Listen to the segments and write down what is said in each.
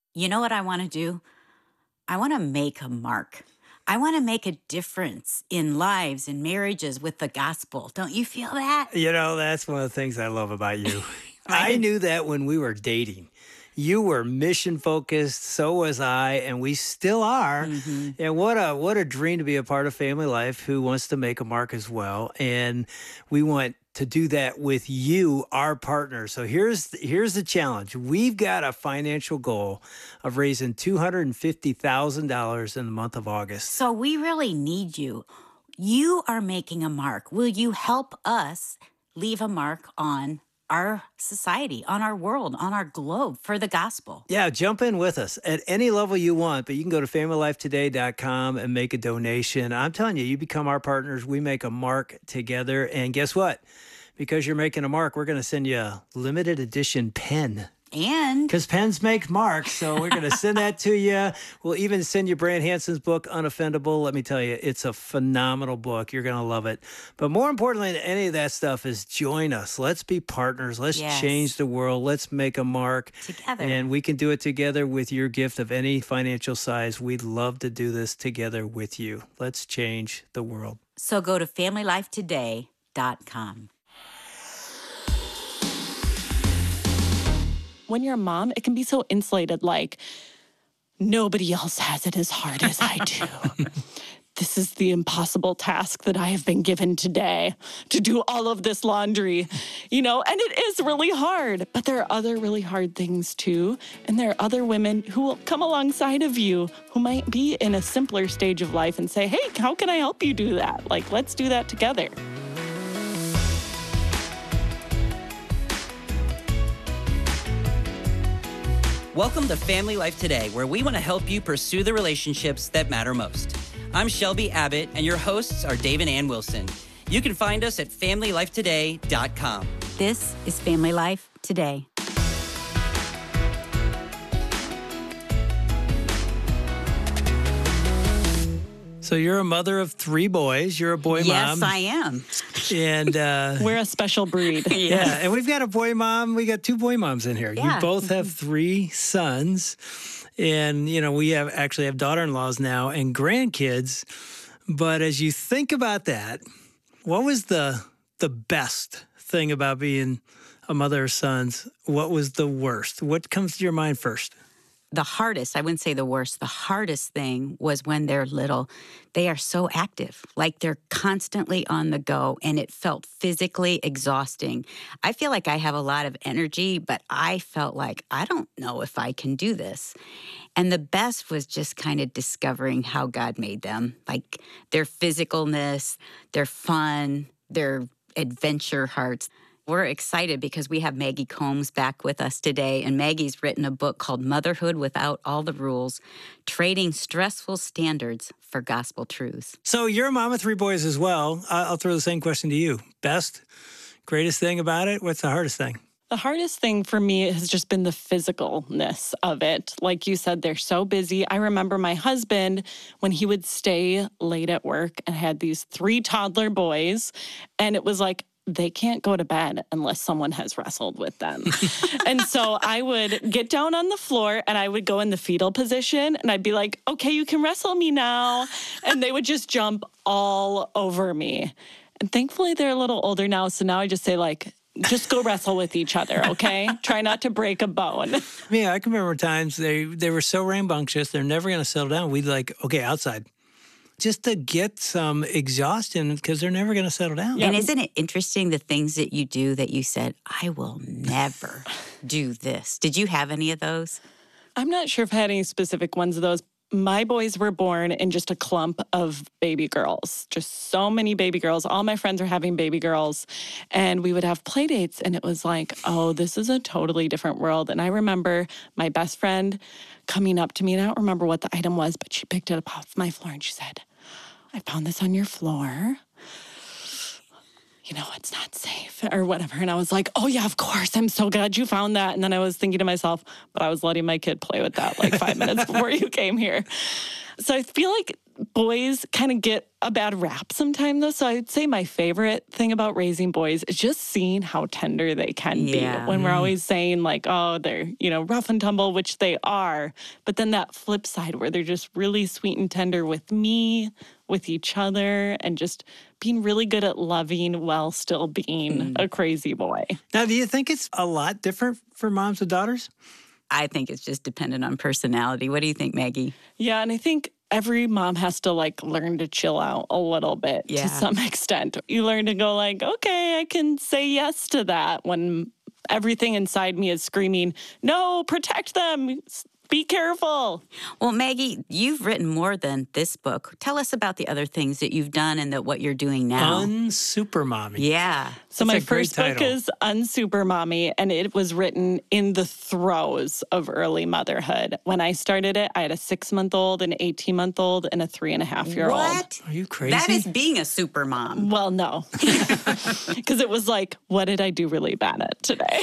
You know what I want to do? I want to make a mark. I want to make a difference in lives and marriages with the gospel. Don't you feel that? That's one of the things I love about you. I Right? knew that when we were dating. You were mission focused, so was I, and we still are. Hmm. And what a dream to be a part of family life who wants to make a mark as well. And we want to do that with you, our partner. So here's the challenge. We've got a financial goal of raising $250,000 in the month of August. So we really need you. You are making a mark. Will you help us leave a mark on our society, on our world, on our globe for the gospel? Yeah, jump in with us at any level you want, but you can go to familylifetoday.com and make a donation. I'm telling you, you become our partners. We make a mark together. And guess what? Because you're making a mark, we're going to send you a limited edition pen. And Because pens make marks, so we're going to send that to you. We'll even send you Brant Hansen's book, Unoffendable. Let me tell you, it's a phenomenal book. You're going to love it. But more importantly than any of that stuff is join us. Let's be partners. Let's yes, change the world. Let's make a mark. together. And we can do it together with your gift of any financial size. We'd love to do this together with you. Let's change the world. So go to familylifetoday.com. When you're a mom, it can be so insulated, like nobody else has it as hard as I do. This is the impossible task that I have been given today, to do all of this laundry, and it is really hard. But there are other really hard things too. And there are other women who will come alongside of you who might be in a simpler stage of life and say, hey, how can I help you do that? Like, let's do that together. Welcome to Family Life Today, where we want to help you pursue the relationships that matter most. I'm Shelby Abbott, and your hosts are Dave and Ann Wilson. You can find us at familylifetoday.com. This is Family Life Today. So you're a mother of 3 boys. You're a boy mom. Yes, I am. And We're a special breed. yeah, and we've got a boy mom. We got 2 boy moms in here. Yeah. You both have 3 sons. And, we actually have daughter-in-laws now and grandkids. But as you think about that, what was the best thing about being a mother of sons? What was the worst? What comes to your mind first? The hardest, I wouldn't say the worst, the hardest thing was when they're little. They are so active, like they're constantly on the go, and it felt physically exhausting. I feel like I have a lot of energy, but I felt like, I don't know if I can do this. And the best was just kind of discovering how God made them, like their physicalness, their fun, their adventure hearts. We're excited because we have Maggie Combs back with us today, and Maggie's written a book called Motherhood Without All the Rules, Trading Stressful Standards for Gospel Truths. So you're a mom of 3 boys as well. I'll throw the same question to you. Best, greatest thing about it? What's the hardest thing? The hardest thing for me has just been the physicalness of it. Like you said, they're so busy. I remember my husband, when he would stay late at work and had these 3 toddler boys, and it was like, they can't go to bed unless someone has wrestled with them. And so I would get down on the floor and I would go in the fetal position and I'd be like, okay, you can wrestle me now. And they would just jump all over me. And thankfully they're a little older now. So now I just say just go wrestle with each other, okay? Try not to break a bone. Yeah, I can remember times they were so rambunctious, they're never going to settle down. We'd okay, outside. Just to get some exhaustion because they're never going to settle down. Yep. And isn't it interesting the things that you do that you said, I will never do this? Did you have any of those? I'm not sure if I had any specific ones of those. My boys were born in just a clump of baby girls, just so many baby girls. All my friends were having baby girls, and we would have play dates, and it was like, oh, this is a totally different world. And I remember my best friend coming up to me, and I don't remember what the item was, but she picked it up off my floor, and she said, I found this on your floor. It's not safe or whatever. And I was like, oh, yeah, of course. I'm so glad you found that. And then I was thinking to myself, but I was letting my kid play with that 5 minutes before you came here. So I feel like boys kind of get a bad rap sometimes, though. So I'd say my favorite thing about raising boys is just seeing how tender they can be. When we're always saying like, oh, they're, rough and tumble, which they are. But then that flip side where they're just really sweet and tender with me, with each other, and just being really good at loving while still being a crazy boy. Now, do you think it's a lot different for moms with daughters? I think it's just dependent on personality. What do you think, Maggie? Yeah, and I think every mom has to learn to chill out a little bit to some extent. You learn to go okay, I can say yes to that when everything inside me is screaming, no, protect them. Be careful. Well, Maggie, you've written more than this book. Tell us about the other things that you've done and what you're doing now. Unsuper Mommy. Yeah. So my first book is Unsuper Mommy, and it was written in the throes of early motherhood. When I started it, I had a 6-month-old, an 18-month-old, and a 3.5-year-old. What? Are you crazy? That is being a super mom. Well, no. Because it was what did I do really bad at today?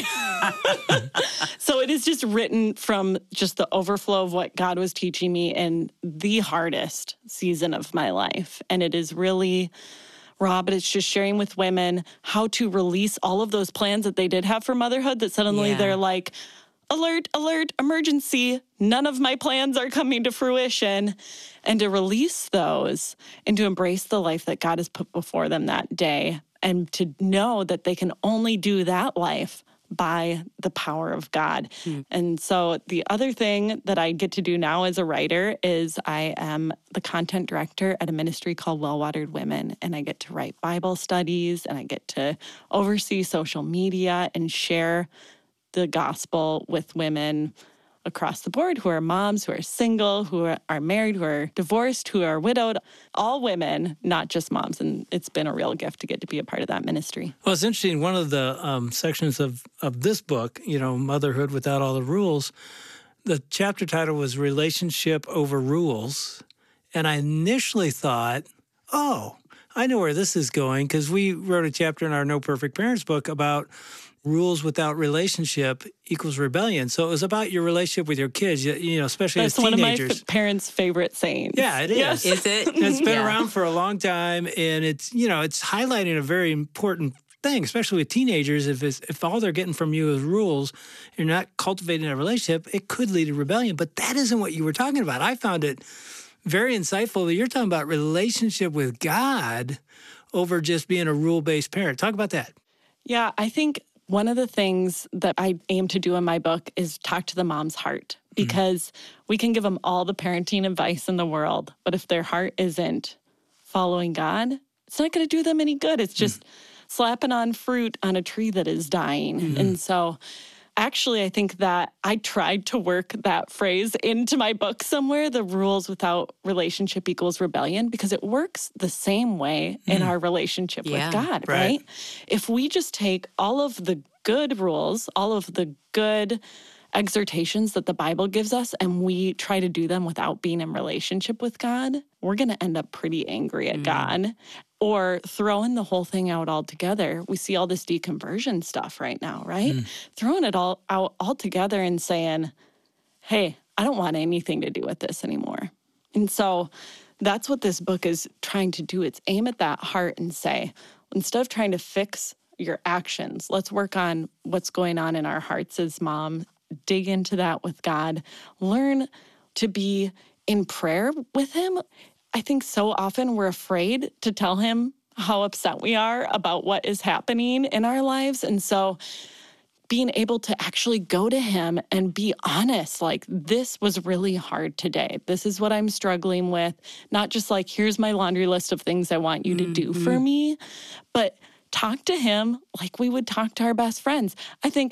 So it is just written from just the overflow of what God was teaching me in the hardest season of my life. And it is really raw, but it's just sharing with women how to release all of those plans that they did have for motherhood that suddenly they're like, alert, alert, emergency. None of my plans are coming to fruition. And to release those and to embrace the life that God has put before them that day and to know that they can only do that life by the power of God. And so the other thing that I get to do now as a writer is I am the content director at a ministry called Well-Watered Women, and I get to write Bible studies, and I get to oversee social media and share the gospel with women across the board who are moms, who are single, who are married, who are divorced, who are widowed, all women, not just moms. And it's been a real gift to get to be a part of that ministry. Well, it's interesting. One of the sections of this book, Motherhood Without All the Rules, the chapter title was Relationship Over Rules. And I initially thought, oh, I know where this is going, because we wrote a chapter in our No Perfect Parents book about rules without relationship equals rebellion. So it was about your relationship with your kids, especially as teenagers. That's one of my parents' favorite sayings. Yeah, it is. Yes. Is it? It's been around for a long time, and it's highlighting a very important thing, especially with teenagers. If all they're getting from you is rules, you're not cultivating a relationship, it could lead to rebellion. But that isn't what you were talking about. I found it very insightful that you're talking about relationship with God over just being a rule-based parent. Talk about that. Yeah, I think one of the things that I aim to do in my book is talk to the mom's heart, because we can give them all the parenting advice in the world, but if their heart isn't following God, it's not going to do them any good. It's just slapping on fruit on a tree that is dying. And so actually, I think that I tried to work that phrase into my book somewhere, the rules without relationship equals rebellion, because it works the same way in our relationship with God, right? If we just take all of the good rules, all of the good exhortations that the Bible gives us, and we try to do them without being in relationship with God, we're going to end up pretty angry at God. Or throwing the whole thing out altogether. We see all this deconversion stuff right now, right? Throwing it all out altogether and saying, hey, I don't want anything to do with this anymore. And so that's what this book is trying to do. It's aim at that heart and say, instead of trying to fix your actions, let's work on what's going on in our hearts as mom. Dig into that with God. Learn to be in prayer with him. I think so often we're afraid to tell him how upset we are about what is happening in our lives. And so being able to actually go to him and be honest, this was really hard today. This is what I'm struggling with. Not just here's my laundry list of things I want you to do for me, but talk to him like we would talk to our best friends. I think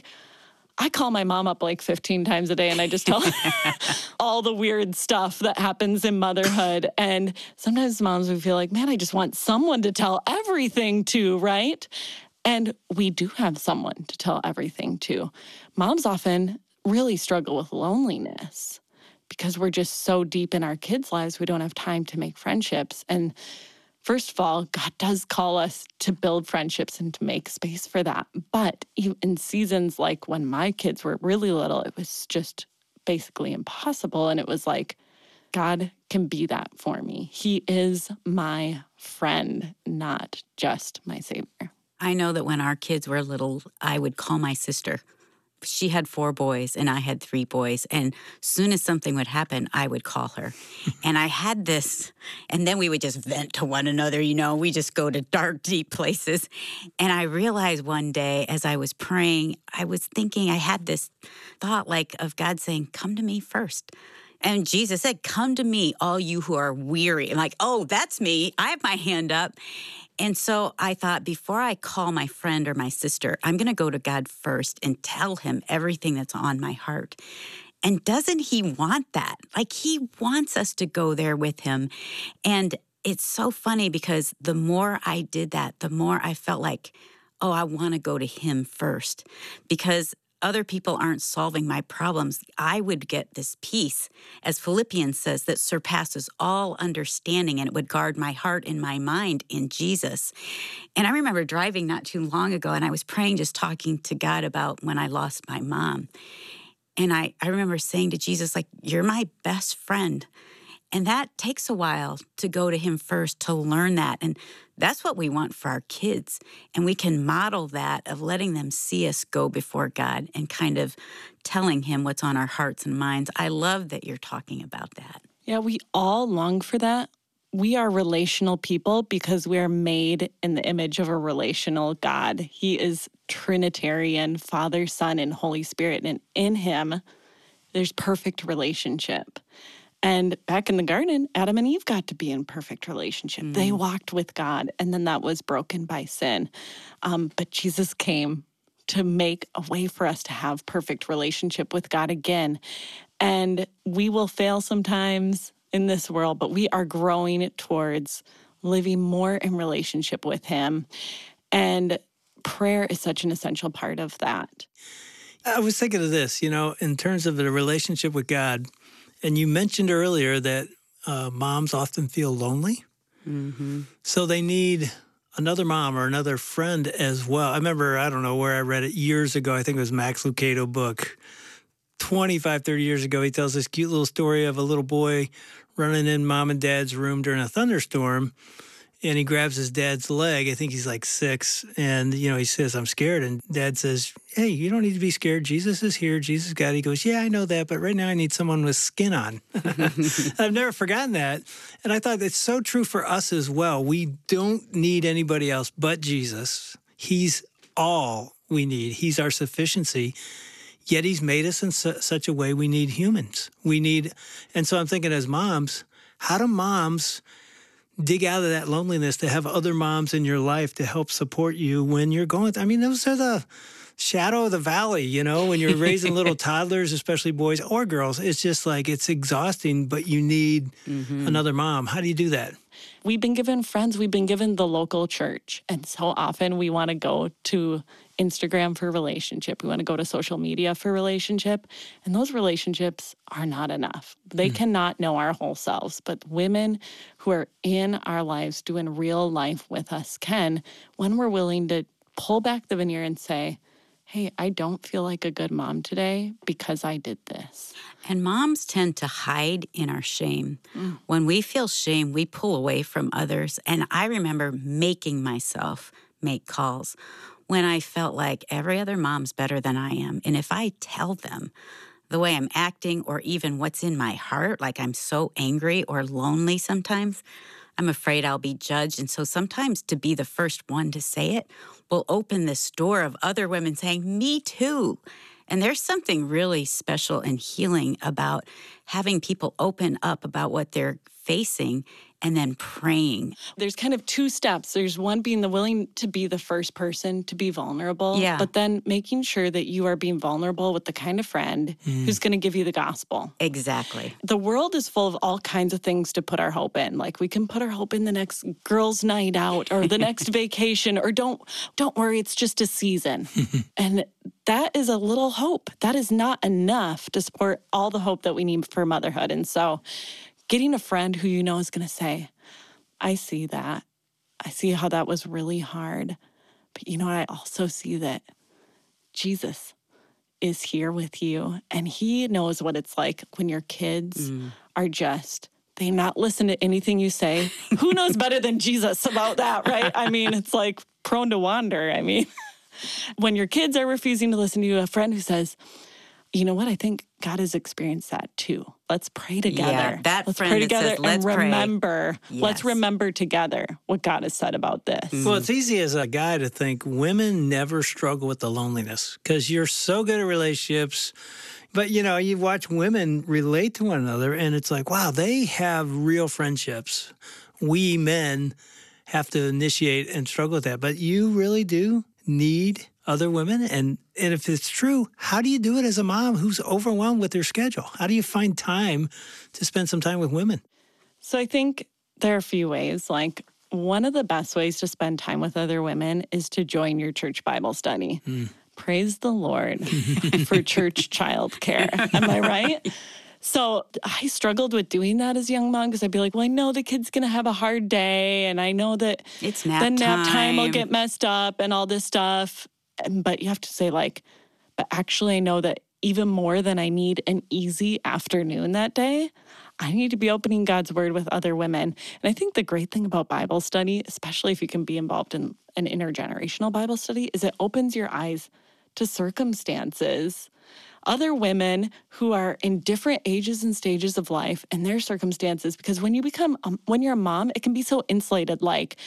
I call my mom up 15 times a day and I just tell her all the weird stuff that happens in motherhood. And sometimes moms would feel man, I just want someone to tell everything to, right? And we do have someone to tell everything to. Moms often really struggle with loneliness because we're just so deep in our kids' lives, we don't have time to make friendships. And first of all, God does call us to build friendships and to make space for that. But in seasons like when my kids were really little, it was just basically impossible. And it was God can be that for me. He is my friend, not just my savior. I know that when our kids were little, I would call my sister. She had 4 boys and I had 3 boys. And soon as something would happen, I would call her. And I had this, and then we would just vent to one another. We just go to dark, deep places. And I realized one day as I was praying, I was thinking, I had this thought like of God saying, come to me first. And Jesus said, come to me, all you who are weary. I'm like, oh, that's me. I have my hand up. And so I thought, before I call my friend or my sister, I'm going to go to God first and tell him everything that's on my heart. And doesn't he want that? Like, he wants us to go there with him. And it's so funny because the more I did that, the more I felt like, oh, I want to go to him first, because other people aren't solving my problems. I would get this peace, as Philippians says, that surpasses all understanding, and it would guard my heart and my mind in Jesus. And I remember driving not too long ago, and I was praying, just talking to God about when I lost my mom. And I remember saying to Jesus, like, you're my best friend. And that takes a while to go to him first, to learn that. And that's what we want for our kids. And we can model that of letting them see us go before God and kind of telling him what's on our hearts and minds. I love that you're talking about that. Yeah, we all long for that. We are relational people because we are made in the image of a relational God. He is Trinitarian, Father, Son, and Holy Spirit. And in him, there's perfect relationship. And back in the garden, Adam and Eve got to be in perfect relationship. They walked with God, and then that was broken by sin. But Jesus came to make a way for us to have perfect relationship with God again. And we will fail sometimes in this world, but we are growing towards living more in relationship with him. And prayer is such an essential part of that. I was thinking of this, in terms of the relationship with God. And you mentioned earlier that moms often feel lonely. Mm-hmm. So they need another mom or another friend as well. I remember, I don't know where I read it years ago. I think it was Max Lucado book. 25, 30 years ago, he tells this cute little story of a little boy running in mom and dad's room during a thunderstorm. And he grabs his dad's leg. I think he's like 6. And, he says, I'm scared. And dad says, hey, you don't need to be scared. Jesus is here. Jesus got it. He goes, yeah, I know that. But right now I need someone with skin on. I've never forgotten that. And I thought it's so true for us as well. We don't need anybody else but Jesus. He's all we need. He's our sufficiency. Yet he's made us in such a way we need humans. And so I'm thinking, as moms, how do moms dig out of that loneliness to have other moms in your life to help support you when you're going? Those are the shadow of the valley, when you're raising little toddlers, especially boys or girls. It's just like, it's exhausting, but you need another mom. How do you do that? We've been given friends. We've been given the local church. And so often we want to go to Instagram for relationship. We want to go to social media for relationship. And those relationships are not enough. They cannot know our whole selves. But women who are in our lives doing real life with us can, when we're willing to pull back the veneer and say, hey, I don't feel like a good mom today because I did this. And moms tend to hide in our shame. When we feel shame, we pull away from others. And I remember making myself make calls when I felt like every other mom's better than I am. And if I tell them the way I'm acting or even what's in my heart, like I'm so angry or lonely sometimes, I'm afraid I'll be judged. And so sometimes to be the first one to say it will open this door of other women saying, me too. And there's something really special and healing about having people open up about what they're facing and then praying. There's kind of 2 steps. There's one being the willing to be the first person to be vulnerable, but then making sure that you are being vulnerable with the kind of friend who's going to give you the gospel. Exactly. The world is full of all kinds of things to put our hope in. Like, we can put our hope in the next girls' night out or the next vacation, or don't worry, it's just a season. And that is a little hope. That is not enough to support all the hope that we need for motherhood. And so getting a friend who is going to say, I see that. I see how that was really hard. But I also see that Jesus is here with you, and he knows what it's like when your kids are just, they not listen to anything you say. Who knows better than Jesus about that, right? I mean, it's like prone to wander. I mean, when your kids are refusing to listen to you, a friend who says, you know what? I think God has experienced that too. Let's pray together. Yeah, that let's friend pray that together says, "Let's and pray." remember. Let's Yes. remember together what God has said about this. Well, it's easy as a guy to think women never struggle with the loneliness because you're so good at relationships. But, you watch women relate to one another, and it's like, wow, they have real friendships. We men have to initiate and struggle with that. But you really do need other women. And if it's true, how do you do it as a mom who's overwhelmed with their schedule? How do you find time to spend some time with women? So I think there are a few ways. Like, one of the best ways to spend time with other women is to join your church Bible study. Praise the Lord for church childcare. Am I right? So I struggled with doing that as a young mom because I'd be like, well, I know the kid's going to have a hard day, and I know that It's nap the nap time will time. get messed up and all this stuff. But you have to say, like, but actually I know that even more than I need an easy afternoon that day, I need to be opening God's word with other women. And I think the great thing about Bible study, especially if you can be involved in an intergenerational Bible study, is it opens your eyes to circumstances, other women who are in different ages and stages of life and their circumstances. Because when you're a mom, it can be so insulated, like,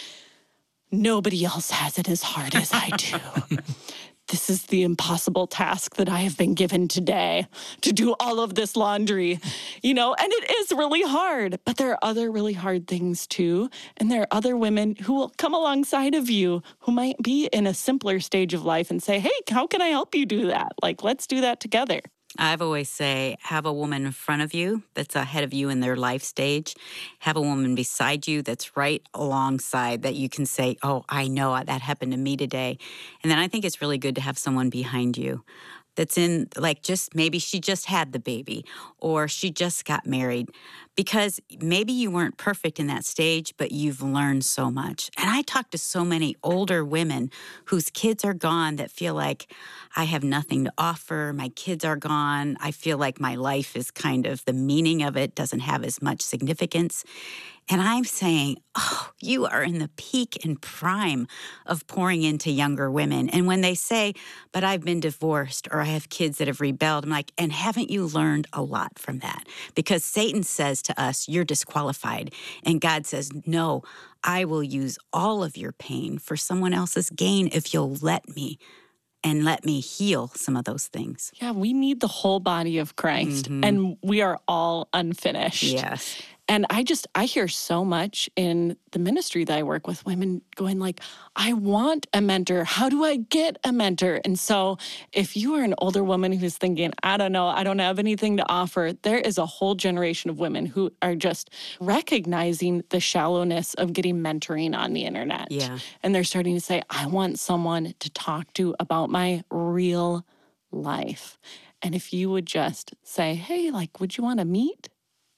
nobody else has it as hard as I do. This is the impossible task that I have been given today, to do all of this laundry, and it is really hard, but there are other really hard things too. And there are other women who will come alongside of you who might be in a simpler stage of life and say, hey, how can I help you do that? Like, let's do that together. I've always say, have a woman in front of you that's ahead of you in their life stage. Have a woman beside you that's right alongside that you can say, oh, I know that happened to me today. And then I think it's really good to have someone behind you that's in, like, just maybe she just had the baby or she just got married, because maybe you weren't perfect in that stage, but you've learned so much. And I talk to so many older women whose kids are gone that feel like, I have nothing to offer. My kids are gone. I feel like my life is kind of, the meaning of it doesn't have as much significance. And I'm saying, oh, you are in the peak and prime of pouring into younger women. And when they say, but I've been divorced or I have kids that have rebelled, I'm like, and haven't you learned a lot from that? Because Satan says to us, you're disqualified. And God says, no, I will use all of your pain for someone else's gain if you'll let me. And let me heal some of those things. Yeah, we need the whole body of Christ, and we are all unfinished. Yes. And I hear so much in the ministry that I work with, women going like, I want a mentor. How do I get a mentor? And so if you are an older woman who's thinking, I don't know, I don't have anything to offer, there is a whole generation of women who are just recognizing the shallowness of getting mentoring on the internet. Yeah. And they're starting to say, I want someone to talk to about my real life. And if you would just say, hey, like, would you want to meet?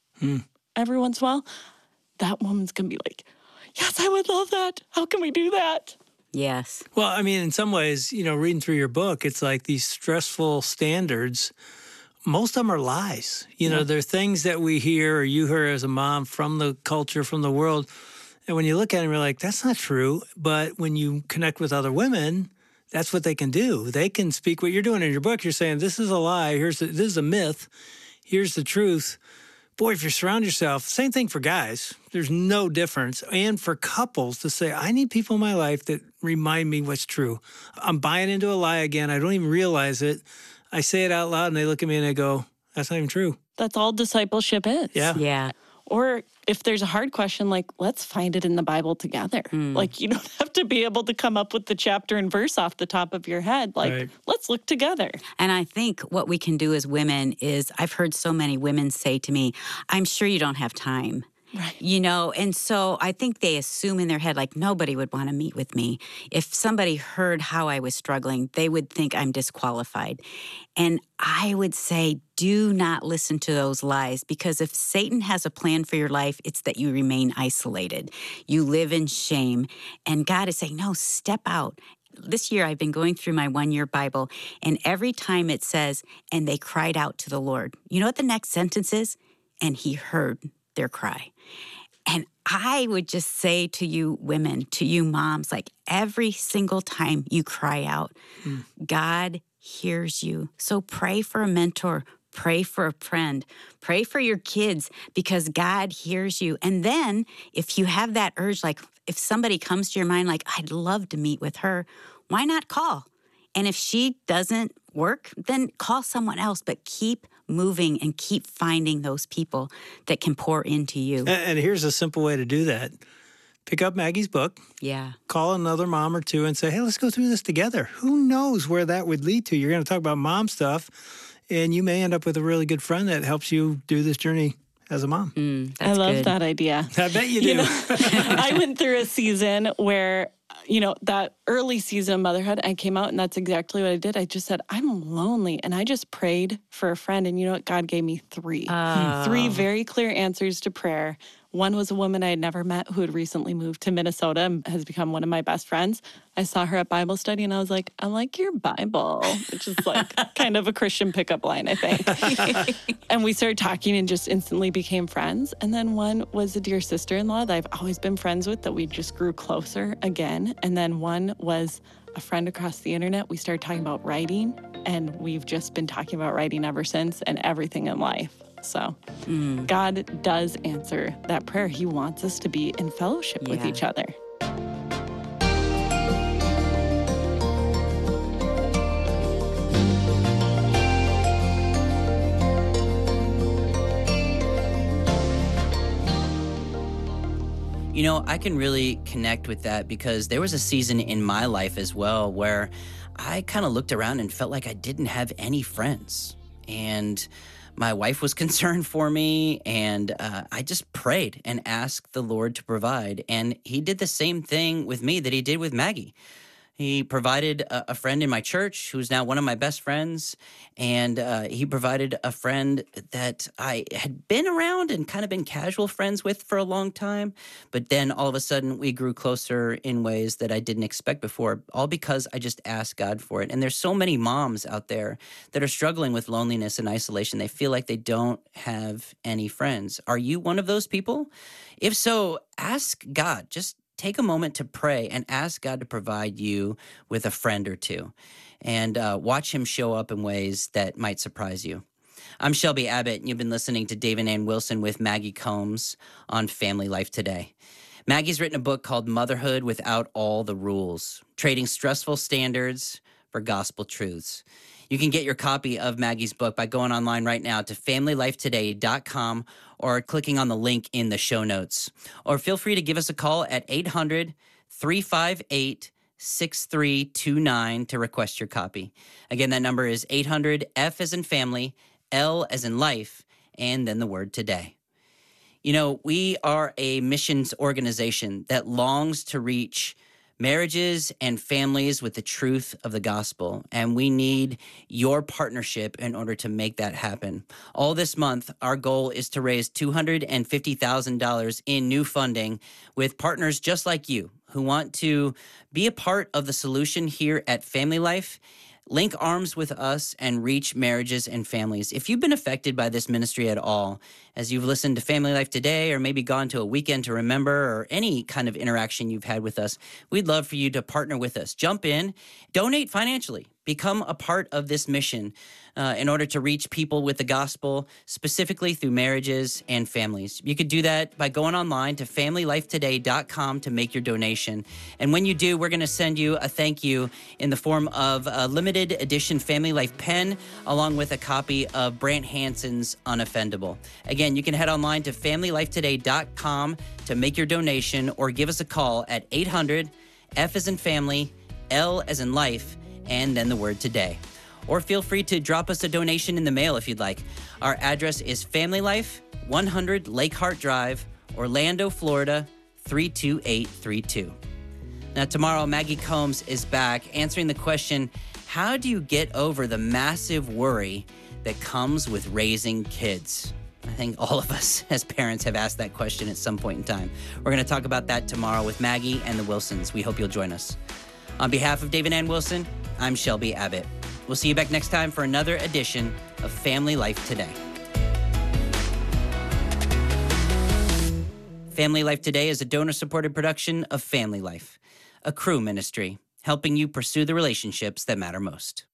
Every once in a while, that woman's going to be like, yes, I would love that. How can we do that? Yes. Well, I mean, in some ways, reading through your book, it's like these stressful standards. Most of them are lies. They're things that we hear or you hear as a mom from the culture, from the world. And when you look at them, you're like, that's not true. But when you connect with other women, that's what they can do. They can speak what you're doing in your book. You're saying, this is a lie. This is a myth. Here's the truth. Boy, if you surround yourself, same thing for guys, there's no difference. And for couples to say, I need people in my life that remind me what's true. I'm buying into a lie again. I don't even realize it. I say it out loud and they look at me and they go, that's not even true. That's all discipleship is. Yeah. Yeah. Or if there's a hard question, like, let's find it in the Bible together. Like, you don't have to be able to come up with the chapter and verse off the top of your head. Like, Right. Let's look together. And I think what we can do as women is, I've heard so many women say to me, I'm sure you don't have time. Right. And so I think they assume in their head, like, nobody would want to meet with me. If somebody heard how I was struggling, they would think I'm disqualified. And I would say, do not listen to those lies, because if Satan has a plan for your life, it's that you remain isolated. You live in shame. And God is saying, no, step out. this year I've been going through my 1-year Bible, and every time it says, and they cried out to the Lord. You know what the next sentence is? And he heard their cry. And I would just say to you women, to you moms, like every single time you cry out, God hears you. So pray for a mentor, pray for a friend, pray for your kids, because God hears you. And then if you have that urge, like if somebody comes to your mind, like I'd love to meet with her, why not call? And if she doesn't work, then call someone else, but keep moving and keep finding those people that can pour into you. And here's a simple way to do that. Pick up Maggie's book. Yeah. Call another mom or two and say, hey, let's go through this together. Who knows where that would lead to? You're going to talk about mom stuff, and you may end up with a really good friend that helps you do this journey as a mom. I love good. that idea. I bet you do. I went through a season where, that early season of motherhood, I came out and that's exactly what I did. I just said, I'm lonely. And I just prayed for a friend. And you know what? God gave me 3. 3 very clear answers to prayer. One was a woman I had never met who had recently moved to Minnesota and has become one of my best friends. I saw her at Bible study and I was like, I like your Bible, which is like kind of a Christian pickup line, I think. And we started talking and just instantly became friends. And then one was a dear sister-in-law that I've always been friends with that we just grew closer again. And then one was a friend across the internet. We started talking about writing and we've just been talking about writing ever since and everything in life. So God does answer that prayer. He wants us to be in fellowship with each other. You know, I can really connect with that because there was a season in my life as well where I kind of looked around and felt like I didn't have any friends. And my wife was concerned for me, and I just prayed and asked the Lord to provide. And he did the same thing with me that he did with Maggie. He provided a friend in my church who's now one of my best friends, and he provided a friend that I had been around and kind of been casual friends with for a long time. But then all of a sudden we grew closer in ways that I didn't expect before, all because I just asked God for it. And there's so many moms out there that are struggling with loneliness and isolation. They feel like they don't have any friends. Are you one of those people? If so, ask God. Just take a moment to pray and ask God to provide you with a friend or two and watch him show up in ways that might surprise you. I'm Shelby Abbott, and you've been listening to Dave and Ann Wilson with Maggie Combs on Family Life Today. Maggie's written a book called Motherhood Without All the Rules, Trading Stressful Standards for Gospel Truths. You can get your copy of Maggie's book by going online right now to familylifetoday.com or clicking on the link in the show notes. Or feel free to give us a call at 800-358-6329 to request your copy. Again, that number is 800-F as in family, L as in life, and then the word today. You know, we are a missions organization that longs to reach marriages and families with the truth of the gospel, and we need your partnership in order to make that happen. All this month, our goal is to raise $250,000 in new funding with partners just like you who want to be a part of the solution here at Family Life. Link arms with us and reach marriages and families. If you've been affected by this ministry at all, as you've listened to Family Life Today or maybe gone to a Weekend to Remember or any kind of interaction you've had with us, we'd love for you to partner with us. Jump in, donate financially, become a part of this mission in order to reach people with the gospel, specifically through marriages and families. You could do that by going online to familylifetoday.com to make your donation. And when you do, we're going to send you a thank you in the form of a limited edition Family Life pen, along with a copy of Brant Hansen's Unoffendable. Again, you can head online to familylifetoday.com to make your donation or give us a call at 800 F as in family, L as in life, and then the word today. Or feel free to drop us a donation in the mail if you'd like. Our address is Family Life, 100 Lake Hart Drive, Orlando, Florida, 32832. Now, tomorrow, Maggie Combs is back answering the question, how do you get over the massive worry that comes with raising kids? I think all of us as parents have asked that question at some point in time. We're going to talk about that tomorrow with Maggie and the Wilsons. We hope you'll join us. On behalf of Dave and Ann Wilson, I'm Shelby Abbott. We'll see you back next time for another edition of Family Life Today. Family Life Today is a donor-supported production of Family Life, a Cru ministry, helping you pursue the relationships that matter most.